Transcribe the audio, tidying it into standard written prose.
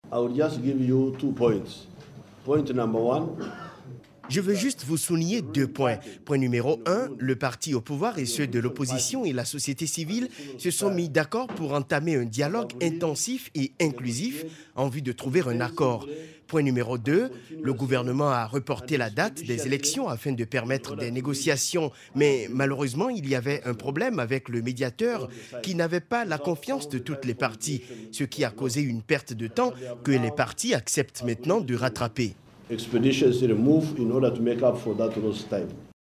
I will just give you 2 points. Point number 1. Je veux juste vous souligner 2 points. Point numéro 1, le parti au pouvoir et ceux de l'opposition et la société civile se sont mis d'accord pour entamer un dialogue intensif et inclusif en vue de trouver un accord. Point numéro 2, le gouvernement a reporté la date des élections afin de permettre des négociations. Mais malheureusement, il y avait un problème avec le médiateur qui n'avait pas la confiance de toutes les parties, ce qui a causé une perte de temps que les partis acceptent maintenant de rattraper. Expeditiously remove in order to make up for that lost time.